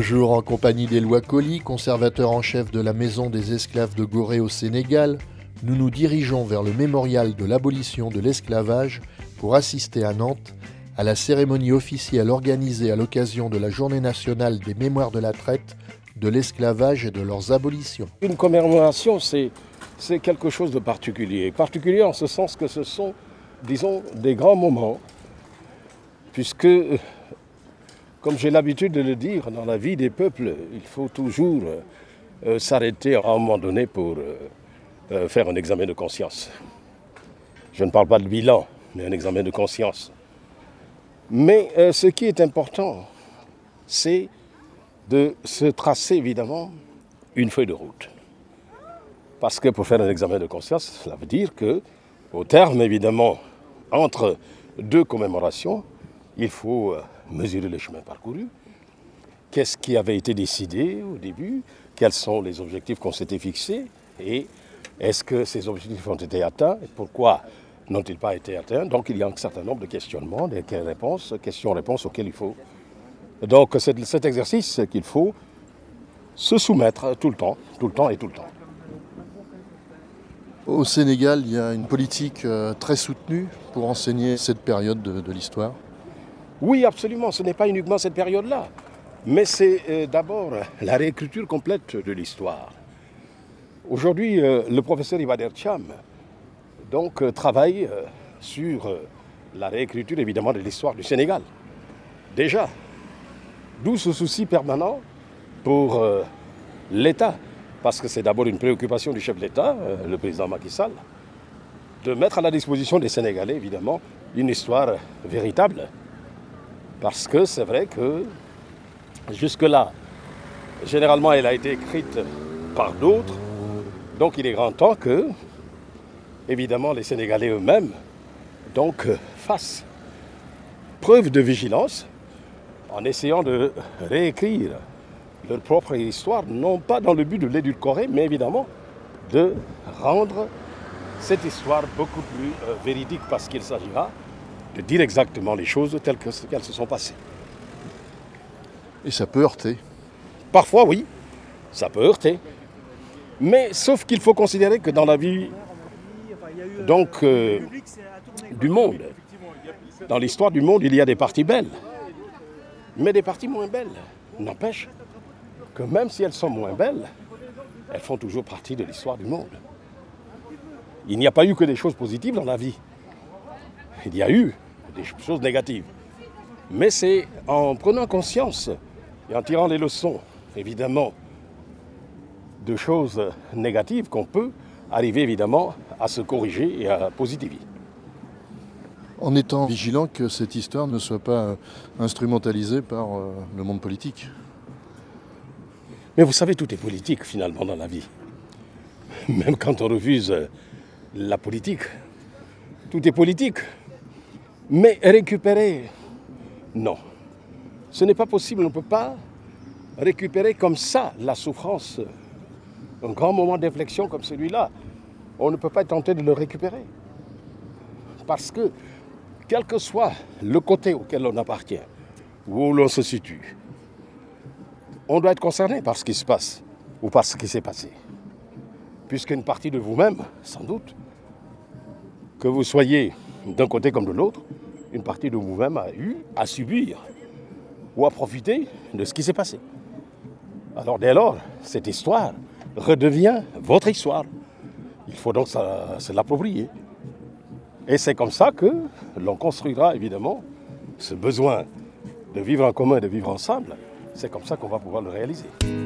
Toujours en compagnie d'Éloi Colli, conservateur en chef de la Maison des esclaves de Gorée au Sénégal, nous nous dirigeons vers le mémorial de l'abolition de l'esclavage pour assister à Nantes à la cérémonie officielle organisée à l'occasion de la Journée nationale des mémoires de la traite, de l'esclavage et de leurs abolitions. Une commémoration, c'est quelque chose de particulier. Particulier en ce sens que ce sont, disons, des grands moments, puisque, comme j'ai l'habitude de le dire, dans la vie des peuples, il faut toujours s'arrêter à un moment donné pour faire un examen de conscience. Je ne parle pas de bilan, mais un examen de conscience. Mais ce qui est important, c'est de se tracer évidemment une feuille de route. Parce que pour faire un examen de conscience, cela veut dire qu'au terme évidemment, entre deux commémorations, il faut mesurer le chemin parcouru. Qu'est-ce qui avait été décidé au début? Quels sont les objectifs qu'on s'était fixés? Et est-ce que ces objectifs ont été atteints? Et pourquoi n'ont-ils pas été atteints? Donc il y a un certain nombre de questionnements, des questions-réponses auxquelles il faut. Donc c'est cet exercice qu'il faut se soumettre tout le temps et tout le temps. Au Sénégal, il y a une politique très soutenue pour enseigner cette période de l'histoire. Oui, absolument, ce n'est pas uniquement cette période-là, mais c'est d'abord la réécriture complète de l'histoire. Aujourd'hui, le professeur Ibader Thiam travaille sur la réécriture évidemment de l'histoire du Sénégal. Déjà, d'où ce souci permanent pour l'État, parce que c'est d'abord une préoccupation du chef de l'État, le président Macky Sall, de mettre à la disposition des Sénégalais évidemment une histoire véritable. Parce que c'est vrai que jusque-là, généralement elle a été écrite par d'autres, donc il est grand temps que, évidemment, les Sénégalais eux-mêmes fassent preuve de vigilance en essayant de réécrire leur propre histoire, non pas dans le but de l'édulcorer, mais évidemment de rendre cette histoire beaucoup plus véridique, parce qu'il s'agira de dire exactement les choses telles qu'elles se sont passées. Et ça peut heurter. Parfois, oui, ça peut heurter. Mais sauf qu'il faut considérer que dans la vie du monde, dans l'histoire du monde, il y a des parties belles, mais des parties moins belles. N'empêche que même si elles sont moins belles, elles font toujours partie de l'histoire du monde. Il n'y a pas eu que des choses positives dans la vie. Il y a eu des choses négatives. Mais c'est en prenant conscience et en tirant les leçons, évidemment, de choses négatives qu'on peut arriver évidemment à se corriger et à positiver. En étant vigilant que cette histoire ne soit pas instrumentalisée par le monde politique. Mais vous savez, tout est politique finalement dans la vie. Même quand on refuse la politique, tout est politique. Mais récupérer, non. Ce n'est pas possible, on ne peut pas récupérer comme ça la souffrance. Un grand moment d'inflexion comme celui-là, on ne peut pas tenter de le récupérer. Parce que, quel que soit le côté auquel on appartient, où l'on se situe, on doit être concerné par ce qui se passe ou par ce qui s'est passé. Puisqu'une partie de vous-même, sans doute, que vous soyez d'un côté comme de l'autre, une partie de vous-même a eu à subir ou à profiter de ce qui s'est passé. Alors dès lors, cette histoire redevient votre histoire. Il faut donc se l'approprier. Et c'est comme ça que l'on construira évidemment ce besoin de vivre en commun, de vivre ensemble. C'est comme ça qu'on va pouvoir le réaliser.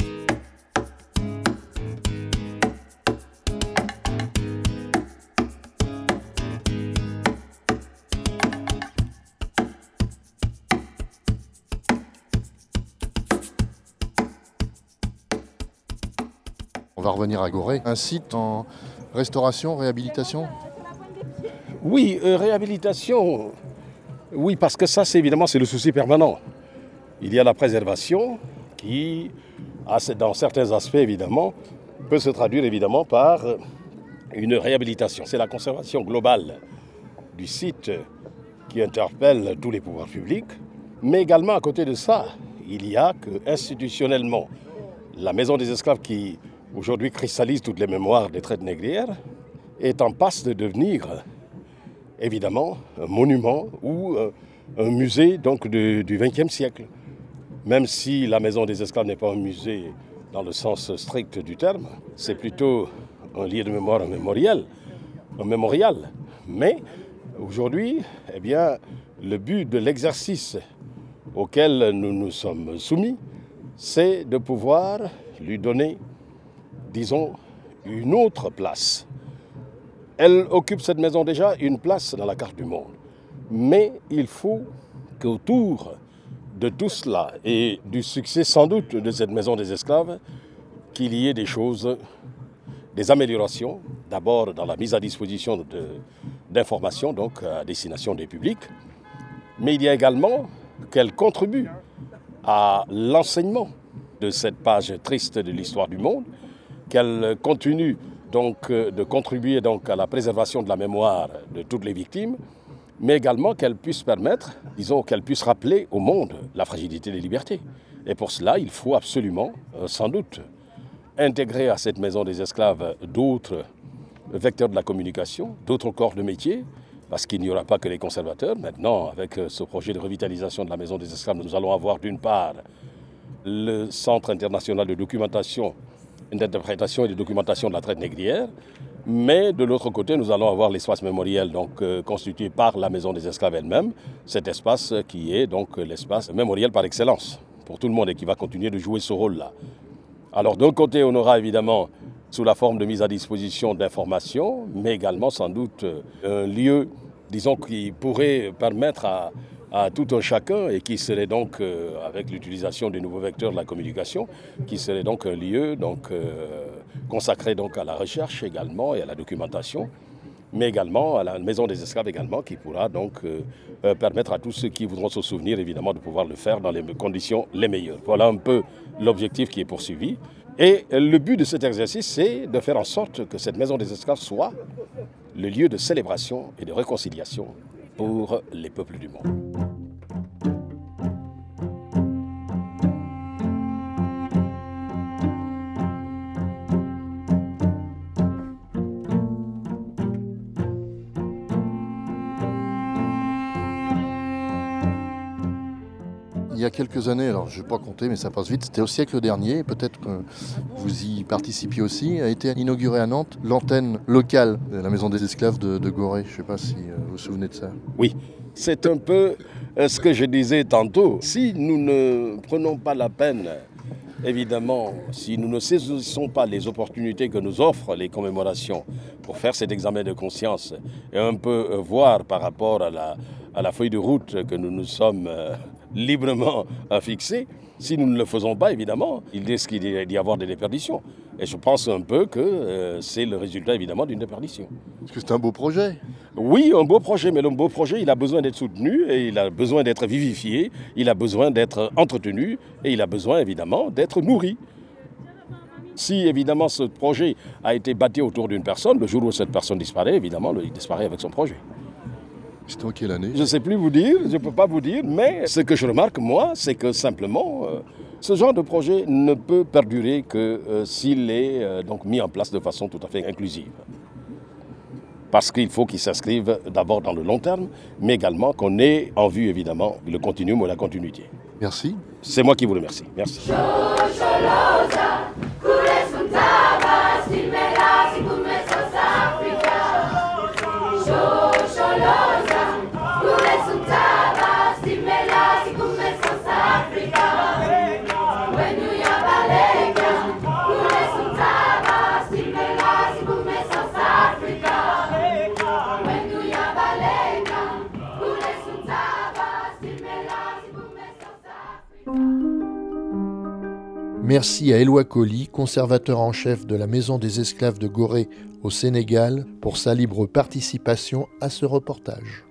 On va revenir à Gorée. Un site en restauration, réhabilitation? Oui, réhabilitation. Oui, parce que ça, c'est le souci permanent. Il y a la préservation qui, dans certains aspects évidemment, peut se traduire évidemment par une réhabilitation. C'est la conservation globale du site qui interpelle tous les pouvoirs publics. Mais également, à côté de ça, il y a que institutionnellement, la maison des esclaves qui aujourd'hui cristallise toutes les mémoires des traites négrières est en passe de devenir évidemment un monument ou un musée donc, du XXe siècle. Même si la maison des esclaves n'est pas un musée dans le sens strict du terme, c'est plutôt un lieu de mémoire, un mémorial. Mais aujourd'hui, eh bien, le but de l'exercice auquel nous nous sommes soumis, c'est de pouvoir lui donner, disons, une autre place. Elle occupe, cette maison déjà, une place dans la carte du monde. Mais il faut qu'autour de tout cela et du succès sans doute de cette maison des esclaves, qu'il y ait des choses, des améliorations, d'abord dans la mise à disposition d'informations donc à destination des publics, mais il y a également qu'elle contribue à l'enseignement de cette page triste de l'histoire du monde, qu'elle continue donc de contribuer donc à la préservation de la mémoire de toutes les victimes, mais également qu'elle puisse permettre, disons, qu'elle puisse rappeler au monde la fragilité des libertés. Et pour cela, il faut absolument, sans doute, intégrer à cette maison des esclaves d'autres vecteurs de la communication, d'autres corps de métier, parce qu'il n'y aura pas que les conservateurs. Maintenant, avec ce projet de revitalisation de la maison des esclaves, nous allons avoir d'une part le Centre international de documentation, d'interprétation et de documentation de la traite négrière, mais de l'autre côté, nous allons avoir l'espace mémoriel donc, constitué par la maison des esclaves elle-même, cet espace qui est donc l'espace mémoriel par excellence pour tout le monde et qui va continuer de jouer ce rôle-là. Alors d'un côté, on aura évidemment sous la forme de mise à disposition d'informations, mais également sans doute un lieu, disons, qui pourrait permettre à tout un chacun et qui serait donc, avec l'utilisation des nouveaux vecteurs de la communication, qui serait donc un lieu donc, consacré donc à la recherche également et à la documentation, mais également à la maison des esclaves également, qui pourra donc permettre à tous ceux qui voudront se souvenir évidemment de pouvoir le faire dans les conditions les meilleures. Voilà un peu l'objectif qui est poursuivi. Et le but de cet exercice, c'est de faire en sorte que cette maison des esclaves soit le lieu de célébration et de réconciliation pour les peuples du monde. Il y a quelques années, alors je ne vais pas compter mais ça passe vite, c'était au siècle dernier, peut-être que vous y participiez aussi, a été inaugurée à Nantes l'antenne locale de la Maison des Esclaves de Gorée. Je ne sais pas si vous vous souvenez de ça. Oui, c'est un peu ce que je disais tantôt. Si nous ne prenons pas la peine, évidemment, si nous ne saisissons pas les opportunités que nous offrent les commémorations pour faire cet examen de conscience et un peu voir par rapport à la feuille de route que nous nous sommes librement fixée, si nous ne le faisons pas, évidemment, il risque d'y avoir des déperditions. Et je pense un peu que c'est le résultat, évidemment, d'une déperdition. Parce que c'est un beau projet. Oui, un beau projet, mais le beau projet, il a besoin d'être soutenu et il a besoin d'être vivifié, il a besoin d'être entretenu et il a besoin, évidemment, d'être nourri. Si, évidemment, ce projet a été bâti autour d'une personne, le jour où cette personne disparaît, évidemment, il disparaît avec son projet. C'était en quelle année ? Je ne sais plus vous dire, je ne peux pas vous dire, mais ce que je remarque, moi, c'est que simplement, ce genre de projet ne peut perdurer que s'il est donc mis en place de façon tout à fait inclusive. Parce qu'il faut qu'il s'inscrive d'abord dans le long terme, mais également qu'on ait en vue, évidemment, le continuum ou la continuité. Merci. C'est moi qui vous remercie. Merci. Merci à Éloi Colli, conservateur en chef de la Maison des Esclaves de Gorée au Sénégal, pour sa libre participation à ce reportage.